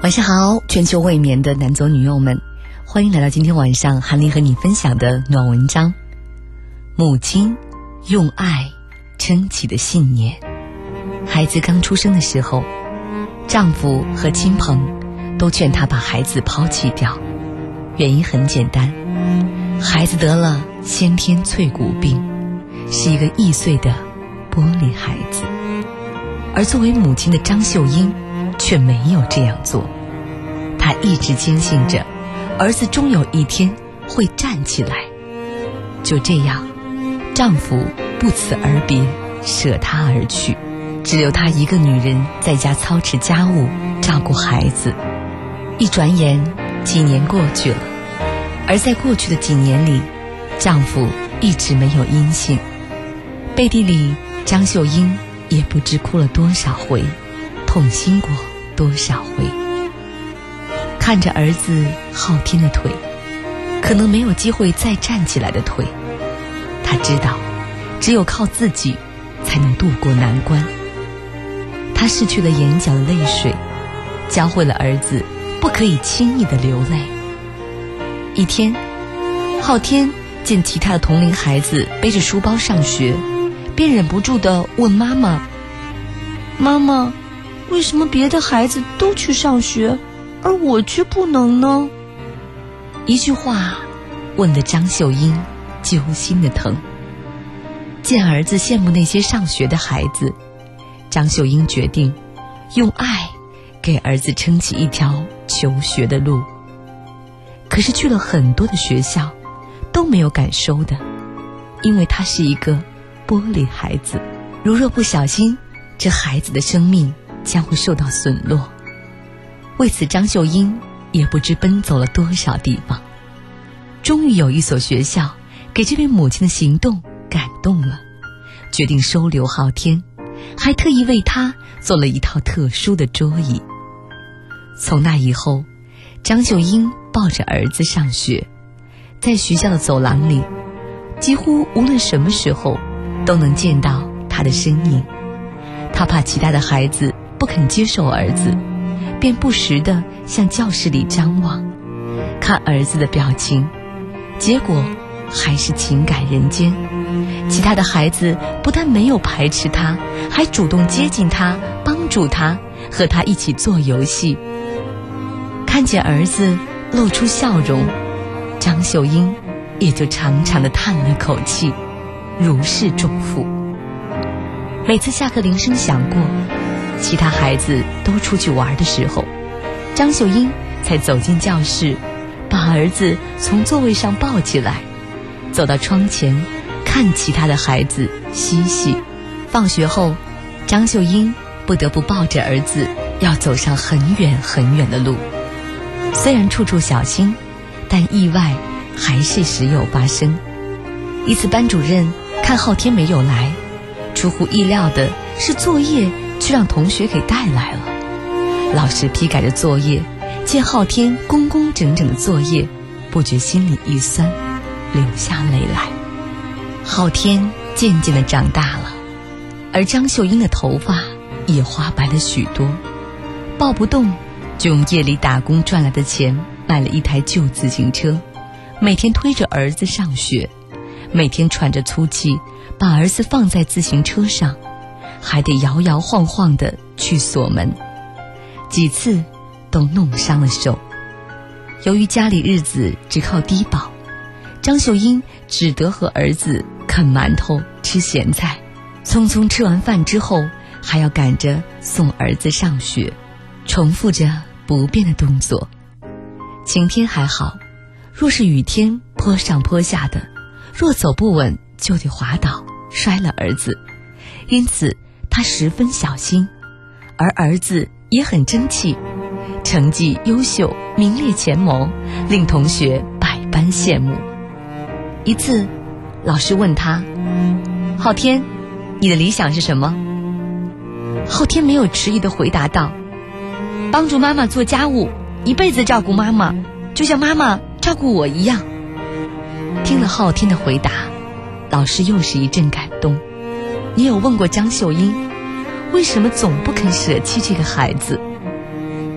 晚上好，全球未眠的男左女右们，欢迎来到今天晚上韩林和你分享的暖文章。母亲用爱撑起的信念。孩子刚出生的时候，丈夫和亲朋都劝她把孩子抛弃掉，原因很简单，孩子得了先天脆骨病，是一个易碎的玻璃孩子。而作为母亲的张秀英却没有这样做，她一直坚信着儿子终有一天会站起来。就这样，丈夫不辞而别，舍她而去，只留她一个女人在家操持家务，照顾孩子。一转眼几年过去了，而在过去的几年里，丈夫一直没有音信。背地里，张秀英也不知哭了多少回，痛心过多少回。看着儿子昊天的腿，可能没有机会再站起来的腿，她知道只有靠自己才能渡过难关。她拭去了眼角的泪水，教会了儿子不可以轻易的流泪。一天，昊天见其他的同龄孩子背着书包上学，便忍不住地问妈妈：妈妈，为什么别的孩子都去上学，而我却不能呢？一句话问得张秀英揪心的疼。见儿子羡慕那些上学的孩子，张秀英决定用爱给儿子撑起一条求学的路。可是去了很多的学校，都没有敢收的，因为他是一个玻璃孩子，如若不小心，这孩子的生命将会受到损落。为此，张秀英也不知奔走了多少地方。终于有一所学校给这位母亲的行动感动了，决定收留昊天，还特意为他做了一套特殊的桌椅。从那以后，张秀英抱着儿子上学，在学校的走廊里，几乎无论什么时候都能见到他的身影。他怕其他的孩子不肯接受儿子，便不时地向教室里张望，看儿子的表情，结果还是情感人间。其他的孩子不但没有排斥他，还主动接近他，帮助他，和他一起做游戏。看见儿子露出笑容，张秀英也就长长地叹了口气，如释重负。每次下课铃声响过，其他孩子都出去玩的时候，张秀英才走进教室，把儿子从座位上抱起来，走到窗前看其他的孩子嬉戏。放学后，张秀英不得不抱着儿子要走上很远很远的路。虽然处处小心，但意外还是时有发生。一次班主任看昊天没有来，出乎意料的是作业却让同学给带来了。老师批改着作业，见昊天工工整整的作业，不觉心里一酸，流下泪来。昊天渐渐地长大了，而张秀英的头发也花白了许多，抱不动，就用夜里打工赚来的钱买了一台旧自行车，每天推着儿子上学，每天喘着粗气把儿子放在自行车上，还得摇摇晃晃地去锁门，几次都弄伤了手。由于家里日子只靠低保，张秀英只得和儿子啃馒头吃咸菜，匆匆吃完饭之后还要赶着送儿子上学，重复着不变的动作。晴天还好，若是雨天坡上坡下的，若走不稳就得滑倒摔了儿子，因此他十分小心。而儿子也很争气，成绩优秀，名列前茅，令同学百般羡慕。一次，老师问他：昊天，你的理想是什么？昊天没有迟疑地回答道：帮助妈妈做家务，一辈子照顾妈妈，就像妈妈照顾我一样。听了昊天的回答，老师又是一阵感动。你有问过张秀英，为什么总不肯舍弃这个孩子？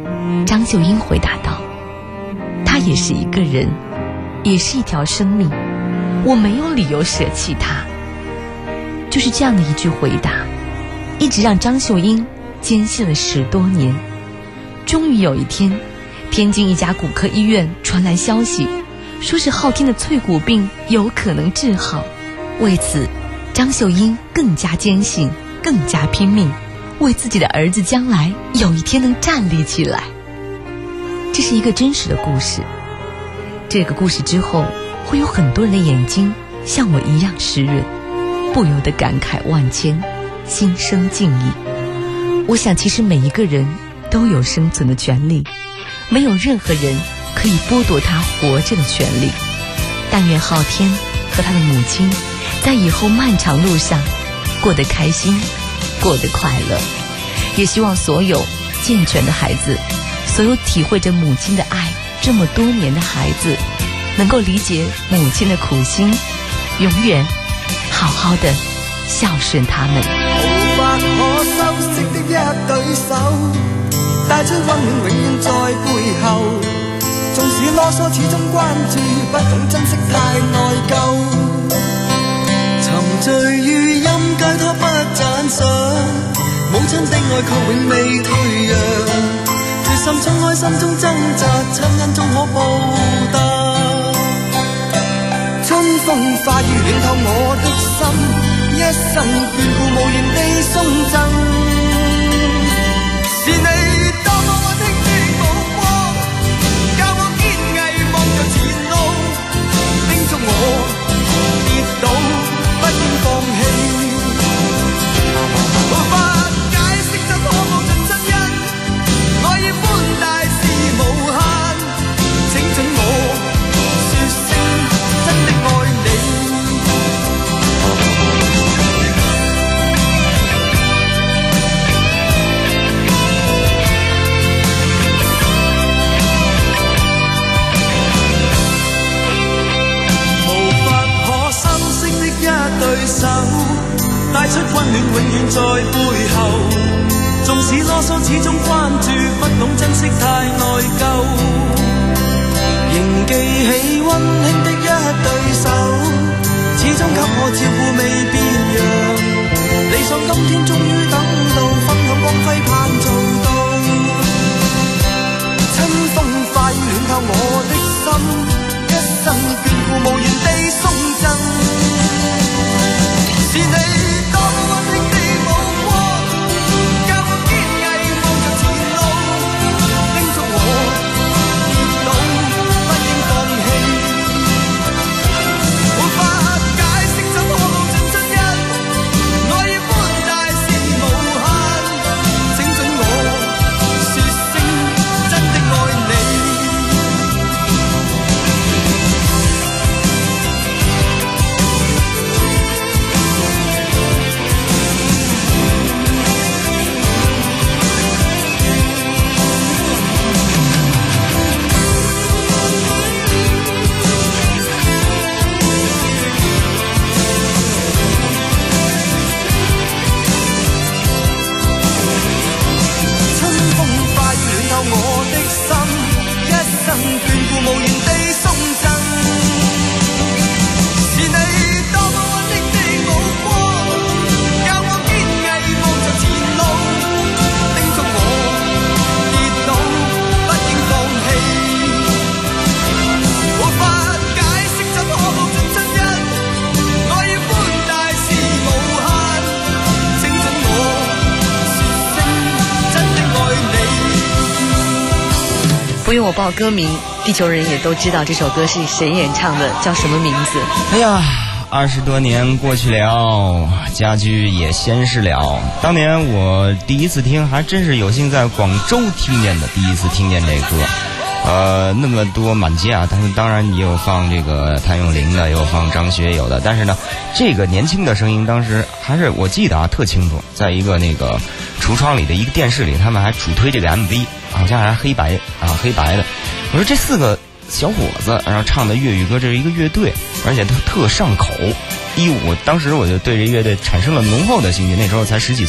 张秀英回答道：他也是一个人，也是一条生命，我没有理由舍弃他。就是这样的一句回答，一直让张秀英坚信了10多年。终于有一天，天津一家骨科医院传来消息，说是昊天的脆骨病有可能治好。为此，张秀英更加坚信，更加拼命，为自己的儿子将来有一天能站立起来。这是一个真实的故事，这个故事之后会有很多人的眼睛像我一样湿润，不由得感慨万千，心生敬意。我想其实每一个人都有生存的权利，没有任何人可以剥夺他活着的权利。但愿昊天和他的母亲在以后漫长路上过得开心，过得快乐。也希望所有健全的孩子，所有体会着母亲的爱这么多年的孩子，能够理解母亲的苦心，永远好好的孝顺他们。 无法可修饰的一對手，帶出溫暖永遠在背後。縱使囉嗦，始終關注，不懂珍惜太內疚。沉醉於音階，拖不讚賞，母親的愛卻永未退讓。決心衝開心中掙扎，親恩終可報答。春風化雨暖透我的心，一生眷顧無言地送贈。是你多麼溫馨的目光，教我堅毅望着前路，叮囑我跌倒不應放棄。無法解釋怎可無盡親恩，愛意寬大是無限，請准我說聲真的愛你。對手帶出溫暖永遠在背後，縱使囉嗦始終關注，不懂珍惜太內疚。仍記起溫馨的一對手，始終給我照顧未變樣。理想今天終於等到，分享光輝盼做到。春風化雨暖透我的心，一生眷顧無言地送贈。是你多麼溫馨的目光，教我堅毅望着前路，叮囑我跌倒不應放棄。無法解釋怎可無盡親恩，愛意寬大是無限，請准我說聲真的愛你。不用我报歌名，地球人也都知道这首歌是谁演唱的，叫什么名字？ 哎呀，20多年过去了，家居也闲适了。当年我第一次听，还真是有幸在广州听见的，第一次听见这歌。那么多满街啊，但是当然也有放这个谭咏麟的，也有放张学友的，但是呢，这个年轻的声音当时还是我记得啊特清楚，在一个那个橱窗里的一个电视里，他们还主推这个 MV， 好像还是黑白的。我说这4个小伙子，然后唱的粤语歌，这是一个乐队，而且特上口。当时我就对这乐队产生了浓厚的兴趣，那时候才10几岁，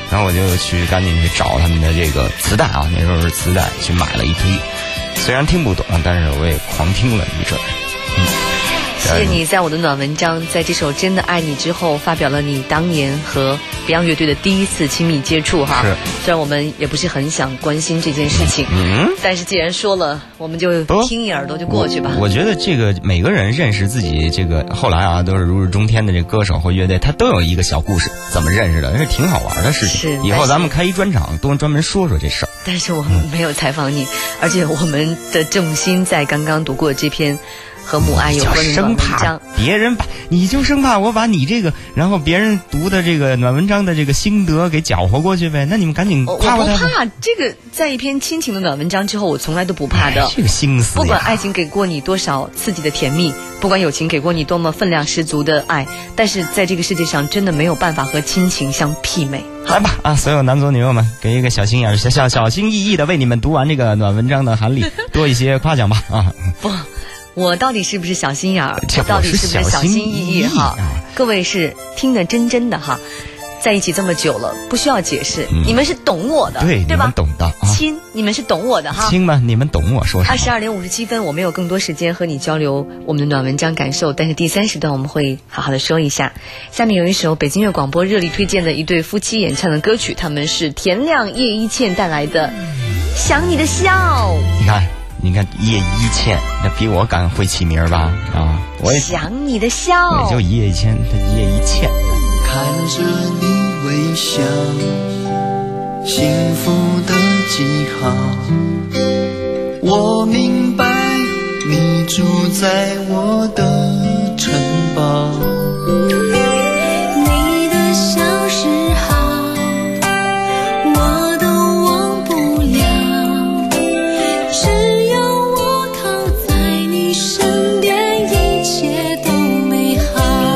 然后我就赶紧去找他们的这个磁带啊，那时候是磁带，去买了一堆。虽然听不懂，但是我也狂听了一阵。 谢谢你在我的暖文章，在这首《真的爱你》之后，发表了你当年和 Beyond 乐队的第一次亲密接触哈。虽然我们也不是很想关心这件事情，但是既然说了，我们就听一耳朵就过去吧。 我觉得这个每个人认识自己这个后来啊，都是如日中天的这个歌手或乐队，他都有一个小故事，怎么认识的，那是挺好玩的事情。以后咱们开一专场，都专门说说这事儿。 但是我们没有采访你，而且我们的重心在刚刚读过这篇和母爱有关的暖文章， 别人把你就生怕我把你这个，然后别人读的这个暖文章的这个心得给搅和过去呗。那你们赶紧夸我。 我不怕这个，在一篇亲情的暖文章之后，我从来都不怕的。 这个心思， 不管爱情给过你多少刺激的甜蜜，不管友情给过你多么分量十足的爱，但是在这个世界上真的没有办法和亲情相媲美。 来吧啊，所有男左女右们，给一个小心眼、小心翼翼的为你们读完这个暖文章的韩丽多一些夸奖吧啊！ 不。我到底是不是小心眼儿？到底是不是小心翼翼？哈，各位是听得真的哈，在一起这么久了，不需要解释，你们是懂我的，对吧？ 你们懂的啊， 亲，你们是懂我的哈。 亲们，你们懂我说什么 ？22点57分，我没有更多时间和你交流我们的暖文章感受，但是第3时段我们会好好的说一下。下面有一首北京乐广播热力推荐的一对夫妻演唱的歌曲，他们是田亮、叶一茜带来的《想你的笑》。 你看叶一茜，那比我敢会起名吧？啊，我也想你的笑， 也就叶一茜，他叶一茜。 看着你微笑，幸福的记号。我明白你住在我的城堡。 你的小时好，我都忘不了。只有我靠在你身边，一切都美好。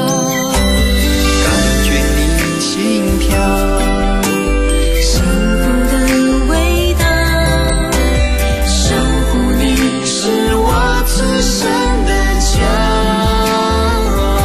感觉你心跳， 幸福的味道，守护你是我此生的骄傲。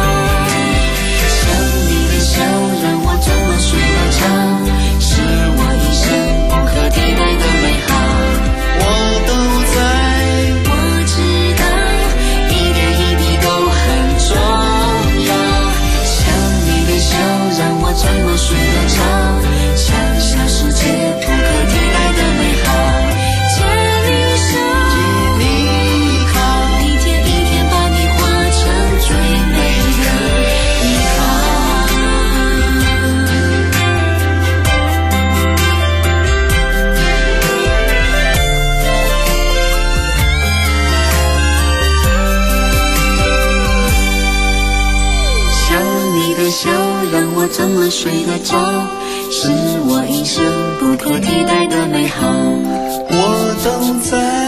想你的笑让我怎么睡得着，是我一生不可替代的美好。 我都在， 我知道一点一滴都很重要。想你的笑让我怎么睡得着，想象世界不可替代的美好。牵你手， 借你靠， 一天一天把你化成最美的依靠。想你的笑让我怎么睡得着，是我一生不可替代的美好。 我都在。